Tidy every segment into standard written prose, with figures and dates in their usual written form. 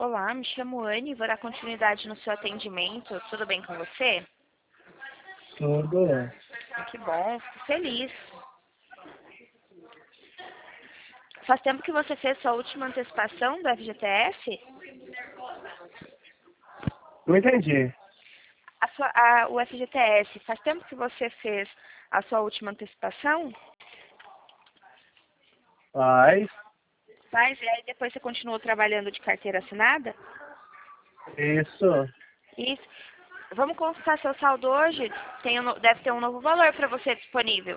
Olá, me chamo Anne, vou dar continuidade no seu atendimento. Tudo bem com você? Tudo. Que bom, fico feliz. Faz tempo que você fez sua última antecipação do FGTS? Não entendi. O FGTS, faz tempo que você fez a sua última antecipação? Mas, Faz, e aí depois você continuou trabalhando de carteira assinada? isso. Isso. Vamos consultar seu saldo hoje? Deve ter um novo valor para você disponível.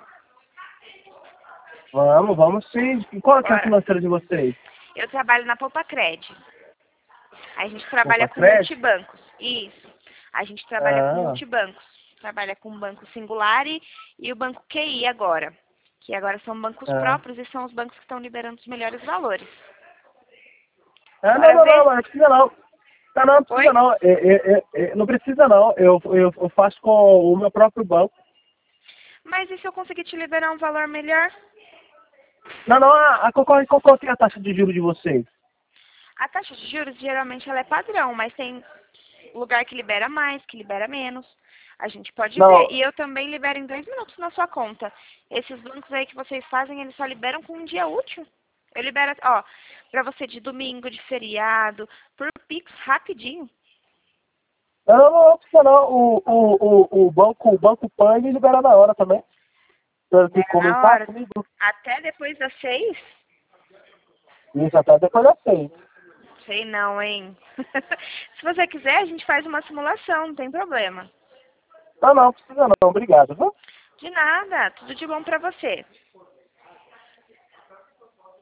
Vamos sim. E qual que é a Ora, financeira de vocês? eu trabalho na Poupa-Cred. A gente trabalha Poupa com Crédito? multibancos. Isso. A gente trabalha com Ah, multibancos. Trabalha com o Banco Singular e o Banco QI agora. Que agora são bancos ah. próprios e são os bancos que estão liberando os melhores valores. Não, Bora não, ver? não, não precisa não. Não precisa Oi? não. Não precisa não. Eu faço com o meu próprio banco. Mas e se eu conseguir te liberar um valor melhor? Não, qual que é a taxa de juros de vocês? A taxa de juros geralmente ela é padrão, mas tem lugar que libera mais, que libera menos. A gente pode ver. Não, E eu também libero em 2 minutos na sua conta. Esses bancos aí que vocês fazem, eles só liberam com um dia útil. Eu libero, ó, pra você de domingo, de feriado, por Pix, rapidinho. não precisa não. O banco Pan ele libera na hora também. Você tem que Libera na comentar hora. comigo? Até depois das 6? Isso, até depois eu sei. Sei não, hein? Se você quiser, a gente faz uma simulação, não tem problema. Não precisa não. Obrigado, viu? De nada, tudo de bom pra você.